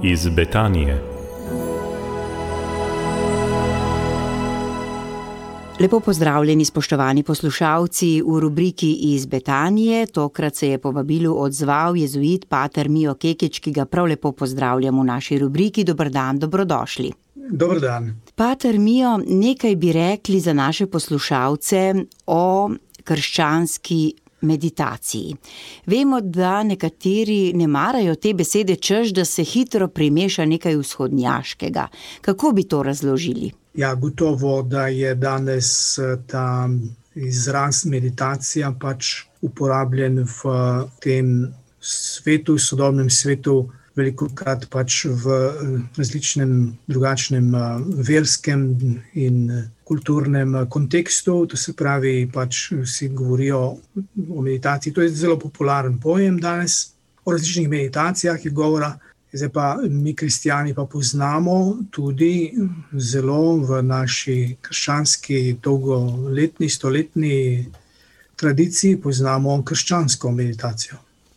iz Betanije. Lepo pozdravljeni, spoštovani poslušalci, v rubriki iz Betanije. Tokrat se je povabilu odzval jezuit pater Mijo Kekič, ki ga prav lepo pozdravljam v naši rubriki. Dober dan, dobrodošli. Dober dan. Pater Mijo, nekaj bi rekli za naše poslušalce o krščanski meditaciji. Vemo, da nekateri ne marajo te besede, češ, da se hitro primeša nekaj vzhodnjaškega. Kako bi to razložili? Ja, gotovo, da je danes ta izraz meditacija uporabljen v tem svetu, sodobnem svetu, velikokrat v različnem drugačnem verskem in kulturnem kontekstu. To se pravi, vsi govorijo o meditaciji. To je zelo popularen pojem danes. O različnih meditacijah je govora. Zdaj pa mi kristjani poznamo tudi zelo v naši krščanski dolgoletni, stoletni tradiciji poznamo krščansko meditacijo.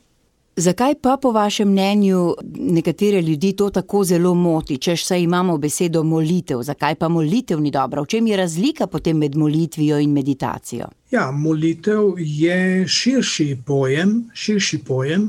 Zakaj pa po vašem mnenju nekatere ljudi to tako zelo moti, češ saj imamo besedo molitev? Zakaj pa molitev ni dobra? V čem je razlika potem med molitvijo in meditacijo? Ja, molitev je širši pojem,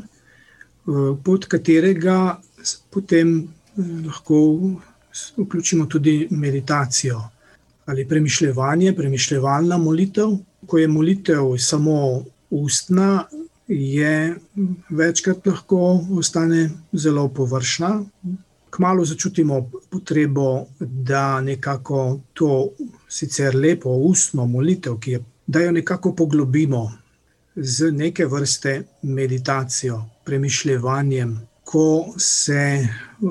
pod katerega potem lahko vključimo tudi meditacijo ali premišljevalna molitev. Ko je molitev samo ustna, je večkrat lahko ostane zelo površna. Kmalu začutimo potrebo, da nekako to sicer lepo ustno molitev, da jo nekako poglobimo z neke vrste meditacijo, premišljevanjem, ko se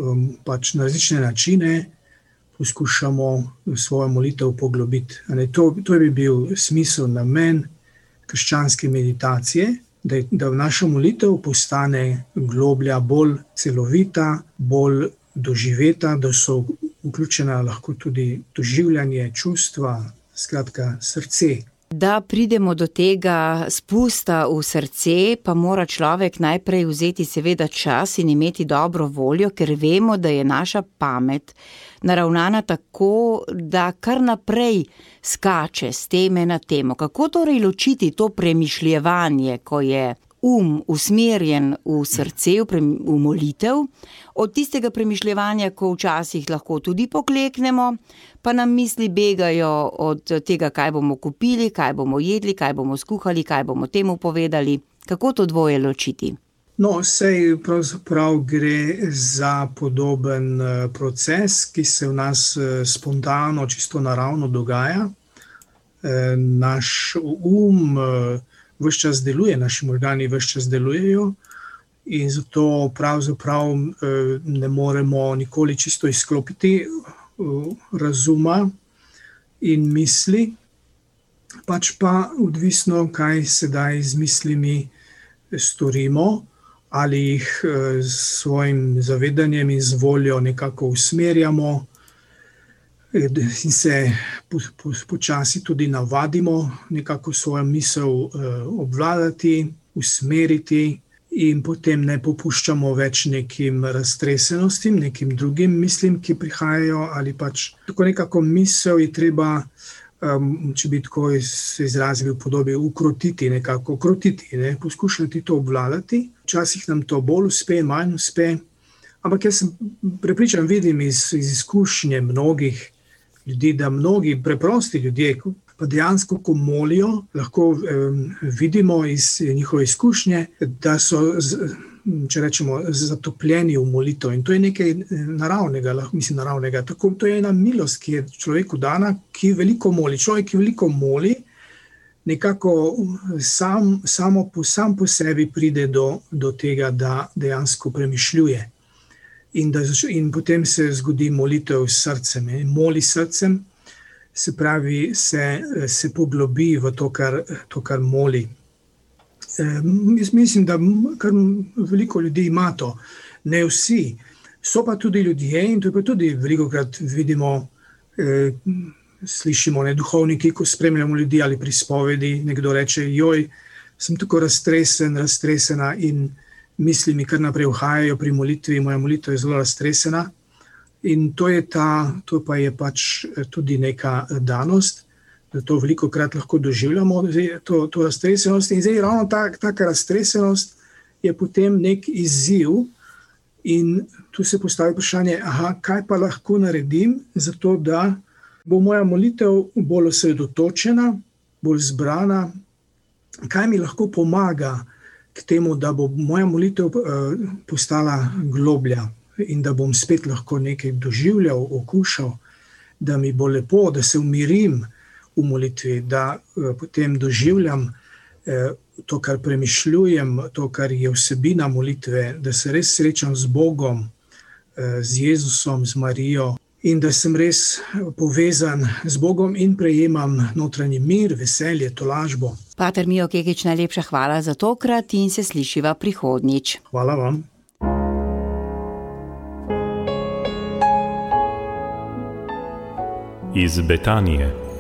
na različne načine poskušamo svojo molitev poglobiti. To bi bil smisel, namen krščanske meditacije, da naša molitev postane globlja, bolj celovita, bolj doživeta, da so vključena lahko tudi doživljanje, čustva, skratka srce. Da pridemo do tega spusta v srce, pa mora človek najprej vzeti seveda čas in imeti dobro voljo, ker vemo, da je naša pamet naravnana tako, da kar naprej skače s teme na temo. Kako torej ločiti to premišljevanje, ko je usmerjen v srce, v molitev, od tistega premišljevanja, ko včasih lahko tudi pokleknemo, pa nam misli begajo od tega, kaj bomo kupili, kaj bomo jedli, kaj bomo skuhali, kaj bomo temu povedali. Kako to dvoje ločiti? Sej pravzaprav gre za podoben proces, ki se v nas spontano, čisto naravno dogaja. Naš ves čas deluje, naši možgani ves čas delujejo in zato pravzaprav ne moremo nikoli čisto izklopiti razuma in misli, pa odvisno, kaj sedaj z mislimi storimo, ali jih s svojim zavedanjem in z voljo nekako usmerjamo in se počasi tudi navadimo nekako svojo misel obvladati, usmeriti in potem ne popuščamo več nekim raztresenostim, nekim drugim mislim, ki prihajajo, ali tako nekako misel je treba, če bi tako se izrazil v podobi, ukrotiti, poskušati to obvladati. Včasih nam to bolj uspe, manj uspe, ampak jaz sem prepričan, vidim iz izkušnje mnogih ljudi, da mnogi preprosti ljudje pa dejansko, ko molijo, lahko vidimo iz njihove izkušnje, da so, če rečemo, zatopljeni v molitev. In to je nekaj naravnega, to je ena milost, ki je človeku dana, ki veliko moli. Človek, ki veliko moli, nekako sam po sebi pride do tega, da dejansko premišljuje. In potem se zgodi molitev s srcem. Moli srcem, se pravi, se poglobi v to, kar moli. Jaz mislim, da kar veliko ljudi ima to. Ne vsi. So pa tudi ljudje, in to pa tudi velikokrat vidimo, slišimo, duhovniki, ko spremljamo ljudi ali pri spovedi, nekdo reče, joj, sem tako raztresena in misli mi kar naprej uhajajo pri molitvi, moja molitev je zelo raztresena. In to pa je pač tudi neka danost, da to velikokrat lahko doživljamo, to raztresenost. In zdaj ravno taka raztresenost je potem nek izziv in tu se postavi vprašanje, kaj pa lahko naredim za to, da bo moja molitev bolj osredotočena, bolj zbrana, kaj mi lahko pomaga k temu, da bo moja molitev postala globlja in da bom spet lahko nekaj doživljal, okušal, da mi bo lepo, da se umirim v molitvi, da potem doživljam to, kar premišljujem, to, kar je vsebina molitve, da se res srečam z Bogom, z Jezusom, z Marijo in da sem res povezan z Bogom in prejemam notranji mir, veselje, tolažbo. Pater Mijo Kekič, najlepša hvala za tokrat in se slišiva prihodnjič. Hvala vam. Iz Betanije.